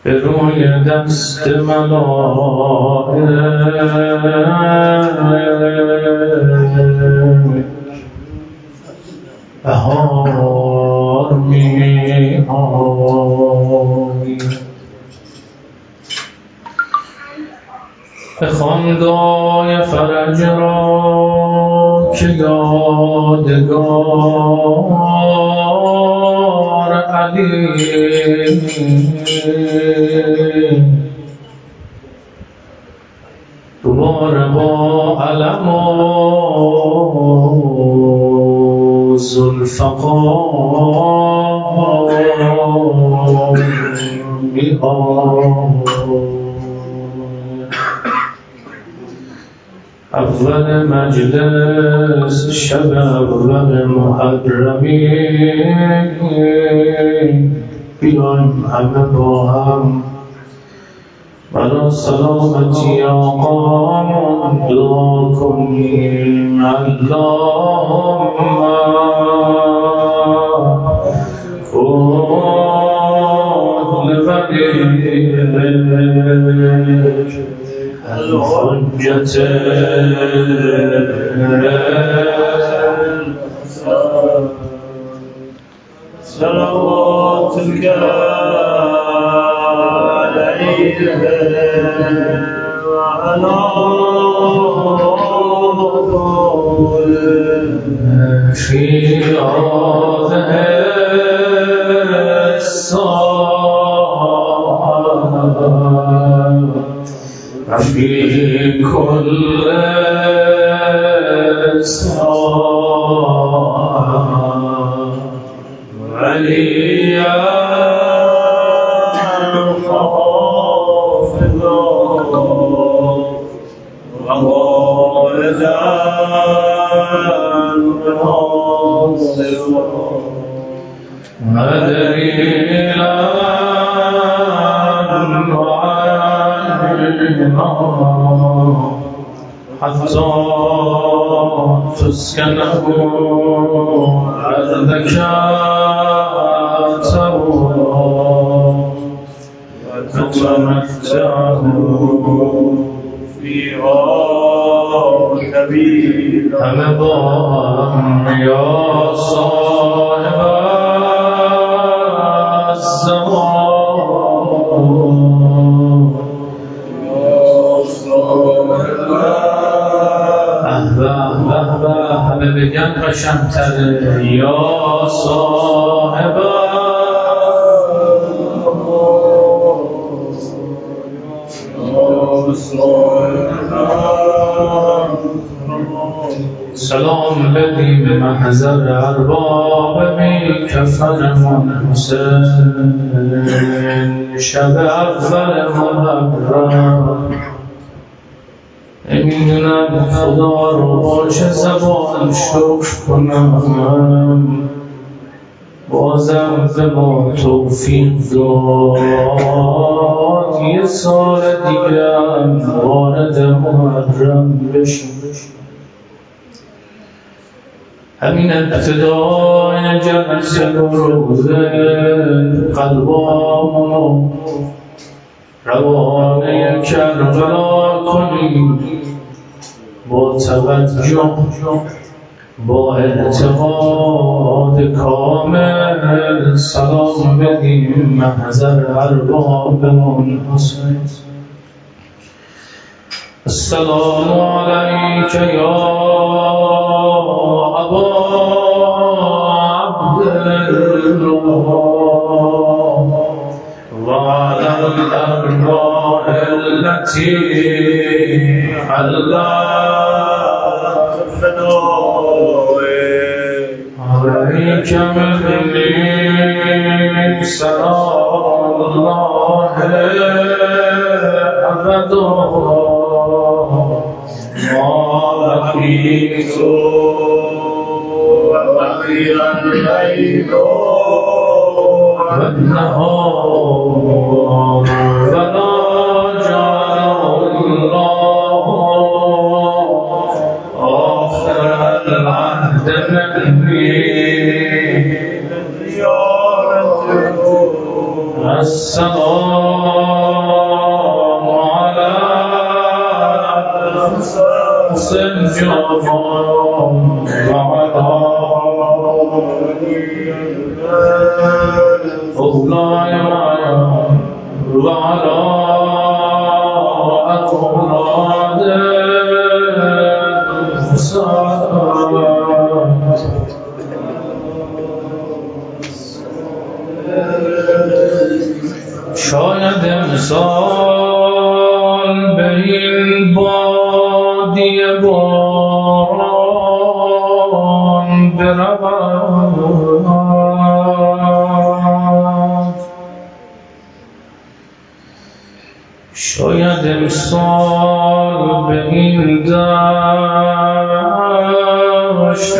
به روی دست ملائک بهار می آیی. بخوان دعای فرج را که یادگار علی دوباره با علم و ذوالفقار می اول مجلس شب اول محرمی بیایم همه با هم برا سلامتی آقامون دعا کنیم. اللهم کن لولیک الحجة صلواتك عليه وعلى آله في هذه الساعة وفي كل ساعة وليا حافظا ووالدا ناصرا ودليلا حتى تسكنه أرضك وتتمتعه فيها نبيلا همبان يا صاحب الزمان همه بگن قشنگ‌تره یا صاحب سلام بدیم محضر ارباب بی کفنمون حسین شب اول محرم نمیدونم خدا رو با چه زبان شکر کنم بازم به ما توفیق داد یه سال دیگه هم وارد محرم بشیم. همین ابتدای جلسه روزه قلبامو روانه کربلا کنیم با توجه با اعتقاد کامل سلام بدیم محضر اربابمون حسین. السلام علیک یا ابا عبدالله وعلى الأرواح التي حلت فدائك عليك مني سلام الله أبدا ما بقيت وبقي الليل والنهار فلا جعل الله آخر العهد مني زيارته السلام على سنجاب وعلى أولاي وعلى أولاد شاید امسال به این بادی باران برود، شاید امسال به این دشت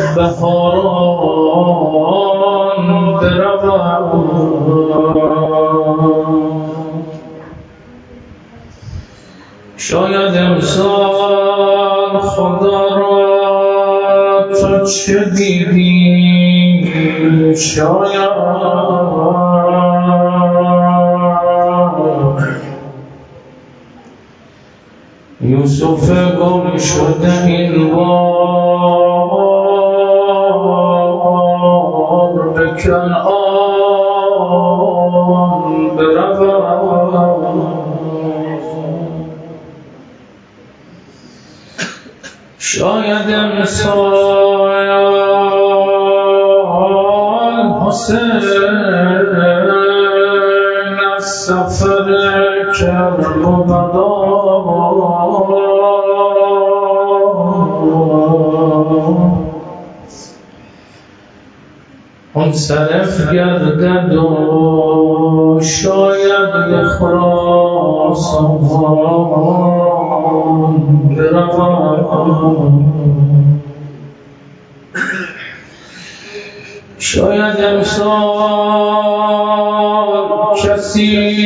بهاران برود، شاید امسال خدا را تو چه دیدی، شاید یوسف گم شده این بار به کنعان برود، شاید امسال حسین از سفر کرب و بلا منصرف گردد و شاید به خراسان برود، شاید امسال کسی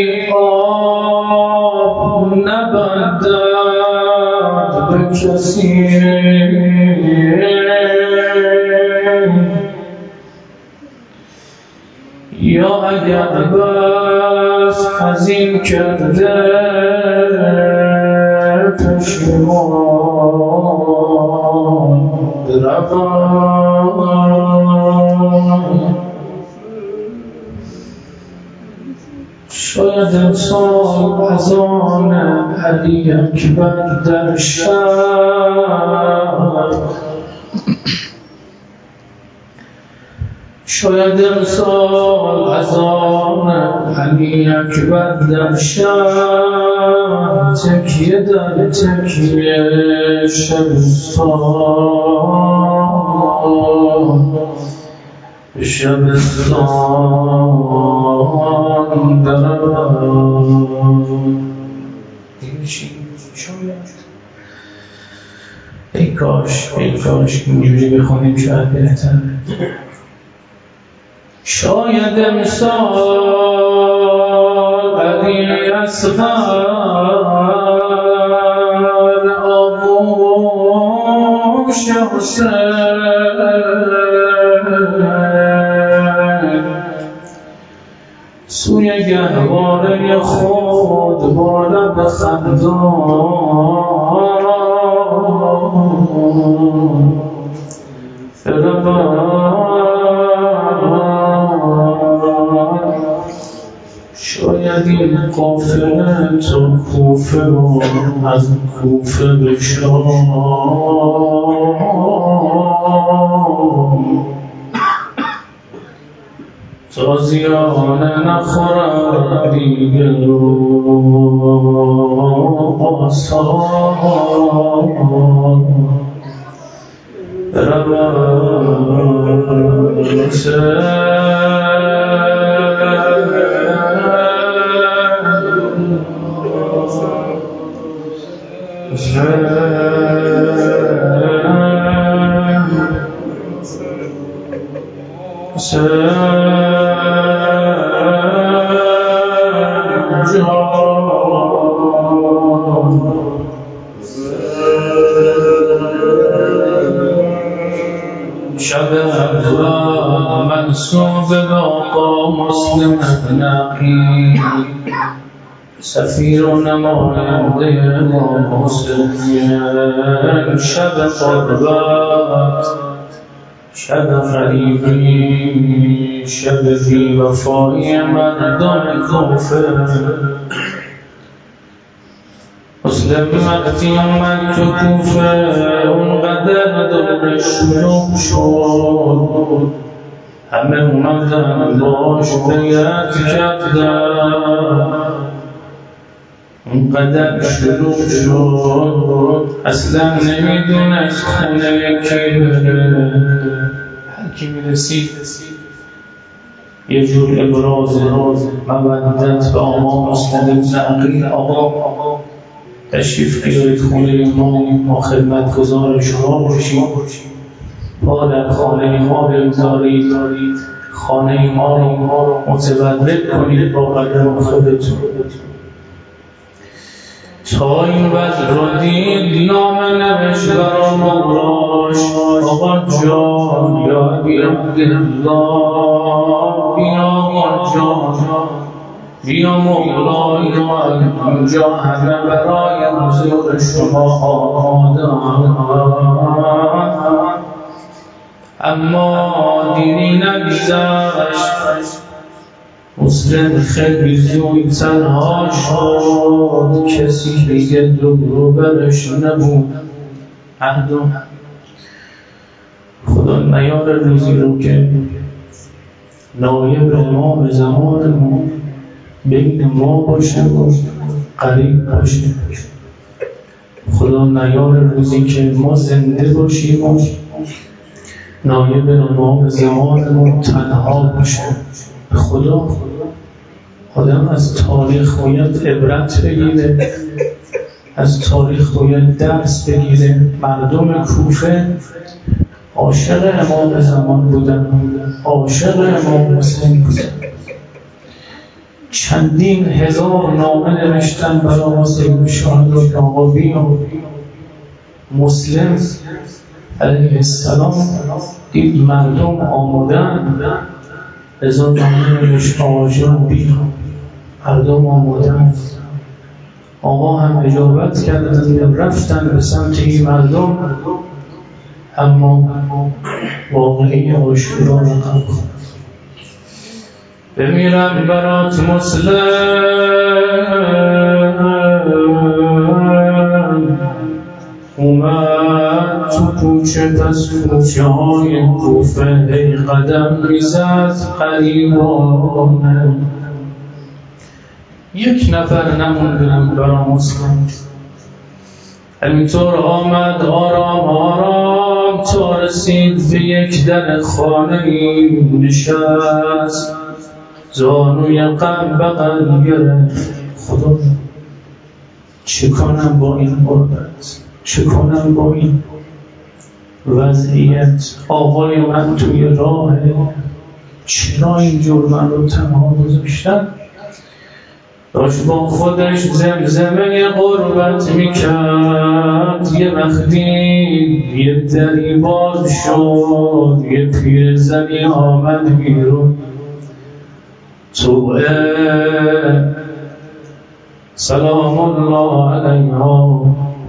آب نبندد به کسی، یا اگر بس حزین کرده پشیمان برود، شاید امسال از آن علی اکبر در شب، شاید امسال از آن علی اکبر در شب تکیه در تکیه شبستان شبستان برود. دیگه چی؟ شاید ای کاش اینجوری بخونیم شاید بهتره. شاید امسال علی اصغر آغوش حسین سوی گهواره خود با لب خندان شاید این قافله تا کوفه و از کوفه به شام تازیانه نخورد دیگه رو آسان شب اول منصوب به آقا مسلم نقی سفیر و نماینده امام حسین، شب قربت، شب غریبی، شب بی وفایی مردم کوفه. مسلم وقتی اومد تو کوفه اونقدر دور شلوغ شد، همه اومدن باش بیعت کردن. اونقدر شلوغ شد اصلا نمیدونست خونه کی بره. هر کی میرسید یه جور ابراز مودت به آقا مسلم نقی، آقا تشریف بیارید خونه ما خدمتگزار شما باشیم، پا در خانه ما بگذارید، خانه ما رو متبرک کنید با قدم خودتون. تا این وضع رو دید نامه نوشت برا مولاش، آقا جان یا ابی عبدالله، بیا آقا جان، بیا مولای اینجا همه برای حضور شما آماده‌اند. اما دیری نگذشت، مسلم خیلی زود تنها شد، کسی دیگه دور برش نبود. مردم خدا نیار روزی رو که نایب امام زمانمون بین ما باشه و قریب باشه. خدا نیار روزی که ما زنده باشیم و نایب امام زمانمون تنها باشه. به خدا آدم از تاریخ باید عبرت بگیره، از تاریخ باید درس بگیره. مردم کوفه عاشق امام زمان بودن، عاشق امام حسین بودن. چندین هزار نامه نوشتن برای سید شهداء آقا بیا. مسلم علیه السلام دید مردم آمدن، لذا نامه نوشت آقا جان بیا. مردم آمدن، آقا هم اجابت کردن، رفتن به سمت این مردم، اما واقعی آشکارا رقم خورد. بمیرم برات مسلم، اومد تو کوچه پس کوچه های کوفه، ای قدم میزد قریبانه. یک نفر نمونده بود برا مسلم. همینطور آمد آرام تا رسید به یک در خانه نشست، زانوی غم بغل گرفت. خدا چه کنم با این غربت، چه کنم با این وضعیت؟ آقای من توی راه، چرا اینجور من رو تنها گذاشتن؟ داشت با خودش زمزمه غربت میکرد. یه وقتی یه دری باز شد، یه پیرزنی آمد بیرون. سلام الله علیها.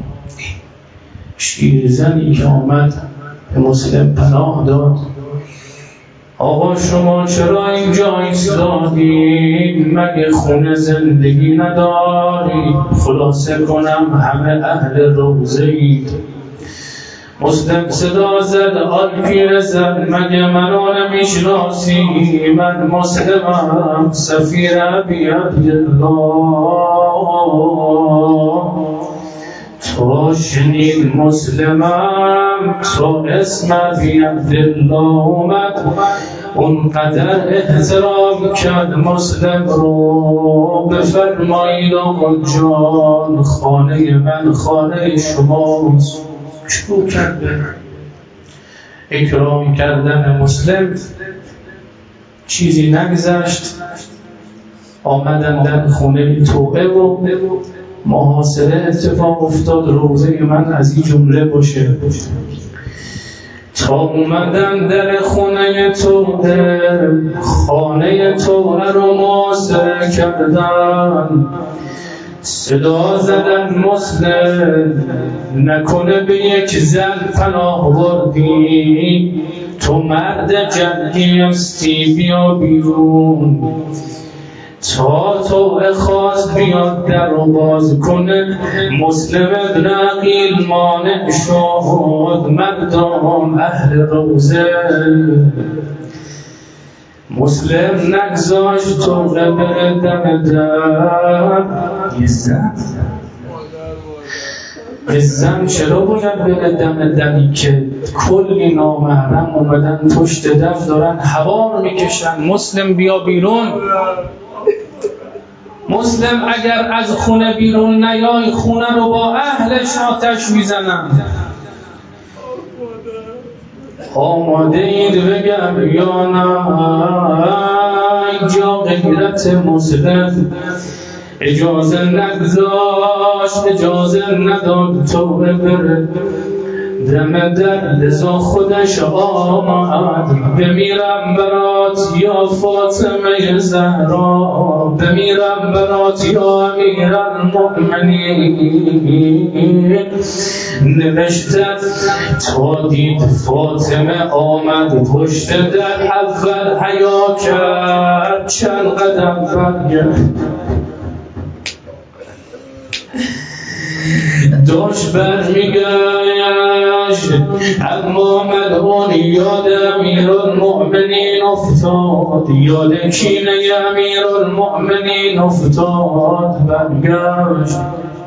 پیرزنی که آمد به مسلم پناه داد. آقا شما چرا اینجا ایستادین؟ مگه خونه زندگی ندارید؟ خلاصه کنم همه اهل روزه اید. مسلم صدا زد آی پیرزن، مگه منو نمیشناسی؟ من مسلمم، سفیر ابی عبدالله. تو شنید مسلمم، تو اسم ابی عبدالله اومد، اونقدر احترام کرد مسلم رو. بفرمایید آقا جان، خانه من خانه شماست. شروع کرده اکرام کردن مسلم. چیزی نگذشت آمدن در خونه توبه و محاصره اتفاق افتاد. روزه من از این جمله باشه. تا اومدن در خونه تو خانه تو رو محاصره کردن، صدا زدن مسلم نکنه به یک زن پناه بردی، تو مرد جنگی هستی بیا بیرون. تا تو خواست بیاد در رو باز کنه، مسلم ابن عقیل مانع شد. مردم اهل روزه مسلم نگذاشت تو بره دم در. یه زن چرا باید بره دم دمی که کلی نامحرم اومدن پشت در دارن هوا میکشن؟ مسلم بیا بیرون. مسلم اگر از خونه بیرون نیای خونه رو با اهلش آتش میزنن. آماده اید بگم یا نه؟ اینجا غیرت مسلم اجازه نگذاشت، اجازه نداد تو بره دم در. لذا خودش آمد بمیرم برات یا فاطمه زهرا، بمیرم برات یا امیر المؤمنین. نوشته تا دید فاطمه آمد پشت در، اول حیا کرد چند قدم برگشت، داشت برمیگشت اما ملعون یاد امیرالمؤمنین افتاد، یاد کینه امیرالمؤمنین افتاد. برگشت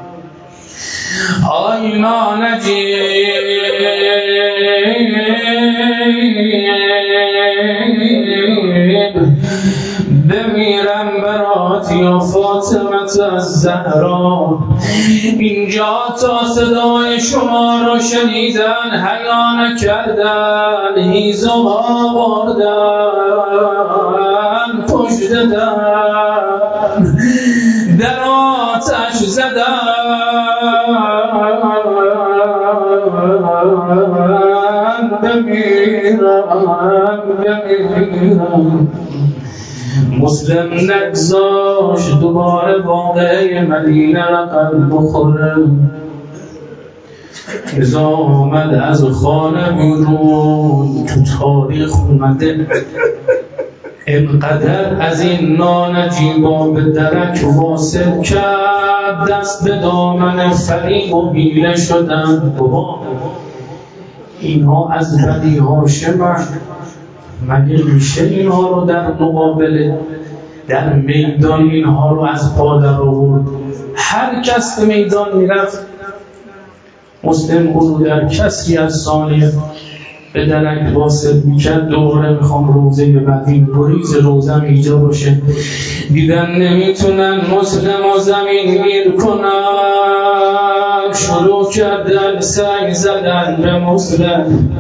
آینا نجیب بمیرم برات یا فاطمه الزهرا. اینجا تا صدای شما رو شنیدن حیا نکردن، هیزم آوردن پشت در آتش زدن. بمیرم مسلم نگذاشت دوباره واقعه مدینه رقم بخوره. ازا آمد از خانه بیرون، تو تاریخ اومده اینقدر از این نانجیبا به درک واصل کرد، دست به دامن فریب و حیله شدن. بابا اینها از بنی هاشمن، مگه میشه اینها رو در مقابل در میدان اینها رو از پا در آورد؟ هر کس به میدان میرفت مسلم او رو در کسری از ثانیه به درک واصل میکرد. دوباره میخوام روزه بعدی بریز روزم اینجا باشه. دیدن نمیتونن مسلم و زمین گیر کنن، شروع کردن سنگ زدن به مسلم.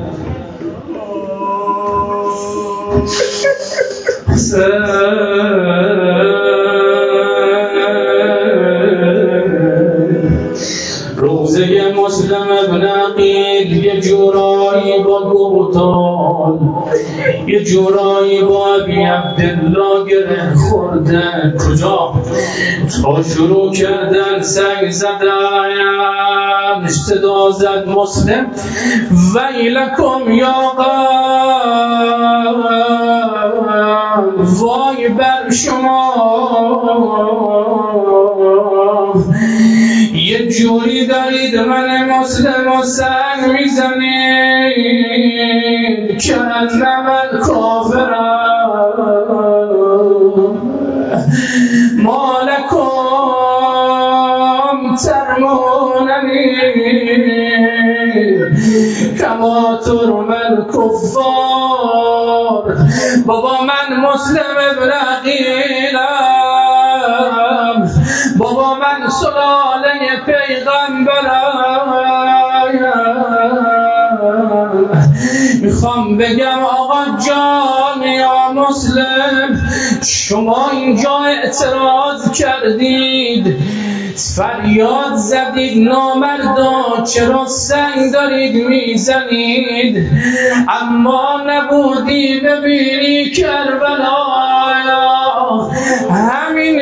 روزه مسلم ابن عقیل یه جورایی با گوتال، یه جورایی با ابی عبدالله گره خورده. کجا؟ تا شروع کردن سنگ زدن، صدا زد مسلم ویلکم یا قوم، وای بر شما، یه جوری دارید من مسلم و سنگ میزنید که انم الکافرم مالکم ترموننی کما ترم الکفار. بابا من مسلم ابن عقیلم، بابا من سلاله پیغمبرم. میخوام بگم آقا جان یا مسلم، شما اینجا اعتراض کردید فریاد زدید نامردا چرا سنگ دارید میزنید، اما نبودی ببینی کربلا. همین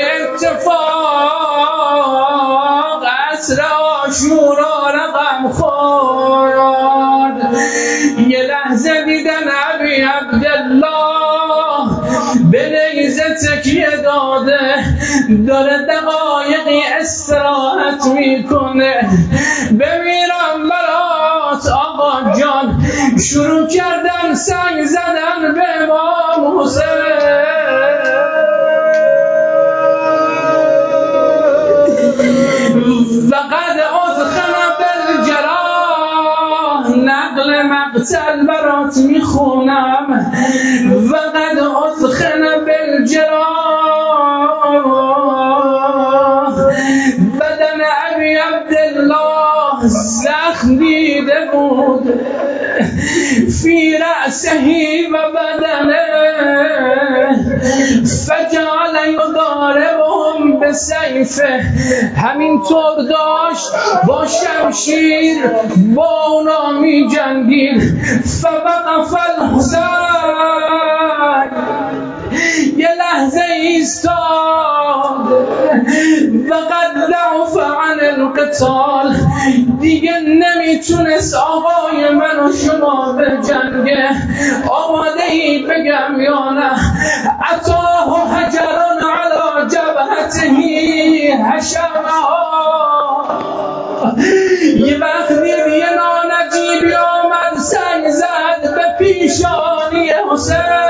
اتفاق عصر عاشورا رقم خورد. یه لحظه دیدن ابی عبدالله به نیزه تکیه داده، داره دقایقی استراحت میکنه. بمیرم برات آقا جان. شروع کردن سنگ زدن به امام حسین. وقد ادخل بالجراح، نقل مقتل برات میخونم. وقد ادخل بالجراح، بدن ابی عبدالله زخم دیده بود، فی رأسهی و بدنه، فجعل یضاربهم بسیفه. همینطور داشت با شمشیر با اونا می جنگید. فوقف الحسین، یه لحظه ایستاد. وقد ضعف عن القتال، دیگه نمیتونست آقای من و شما به جنگه. آماده ای بگم یا نه؟ اتاه حجرون علی جبهته حشمها. یه وقت دید یه نانجیبی آمد سنگ زد به پیشانی حسین.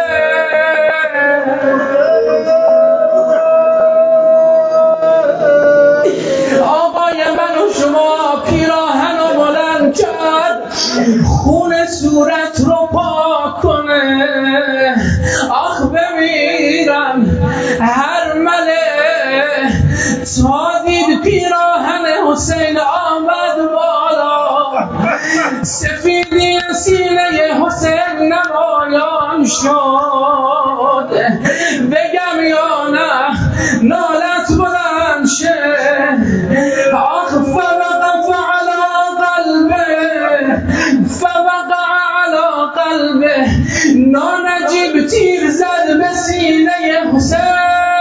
آقای من و شما پیراهن رو بلند کرد، خون صورت رو پاک کنه. آخ بمیرم هر مله تا دید پیراهن حسین آمد بالا. سفیدی سینه حسین نمایان شد. بگم یا نه نالت بلند شه. آخ فوقف علی قلبه، فوقع علی قلبه. نانجیب تیر زد به سینه حسین.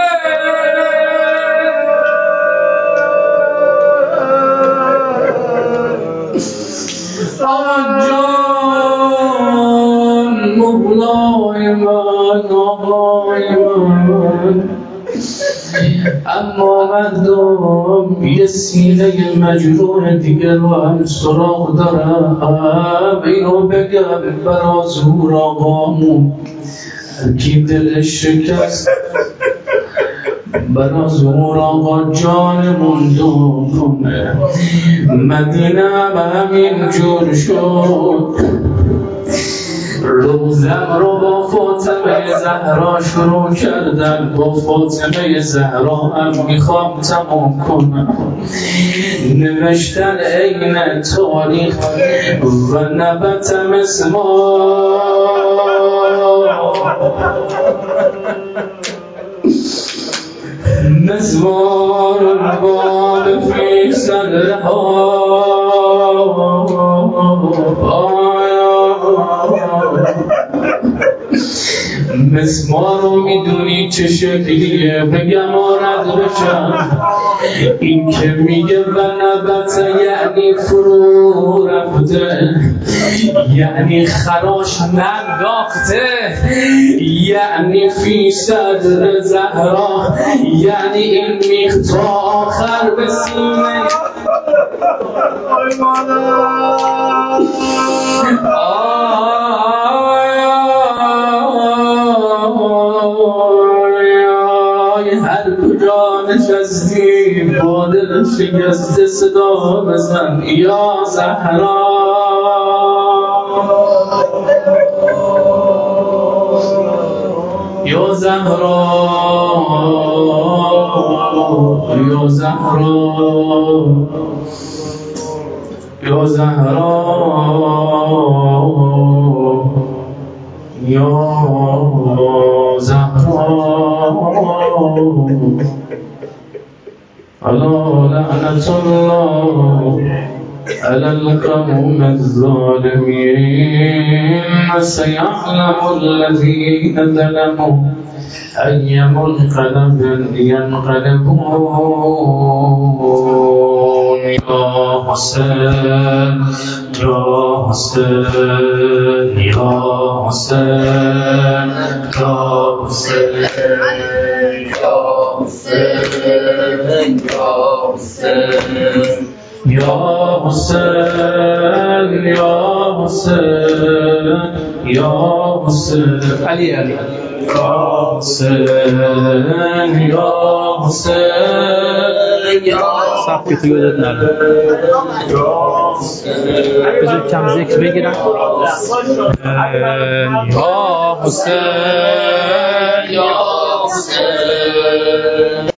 آجان مولای من، آقای من. اما مردم یه سینه مجروح دیگه رو هم سراغ دارم. اینو بگم برا زور آقامون، کی دلش شکست برا زور آقا جانمون دو کنه. مدینه همین جور شد. روزم رو با فاطمه زهرا شروع کردن. با فاطمه زهرا هم میخوام تمام کنم. نوشتن عین تاریخ و نبتم اسما. مزمار الباب فی صدرها. مسمار رو میدونی چه شکلیه؟ بگم آرد بشم. این که میگه و نبت یعنی فرو رفته، یعنی خراش ننداخته، یعنی فی صدر زهرا، یعنی این میختا آخر به سینه. هر کجا نشستی با دل شکسته صدا بزن یا زهرا. یا زهرا، یا زهرا، یا زهرا، یا زهرا. ألا لعنة الله على القوم الظالمين سيعلم الذين ظلموا أي منقلب ينقلبون يا حسين يا حسين يا حسين يا حسين يا حسين يا حسين يا حسين علي علي يا حسين يا حسين صح که توی یادت نره بذار کم ذکر بگیرم یا حسین یا حسین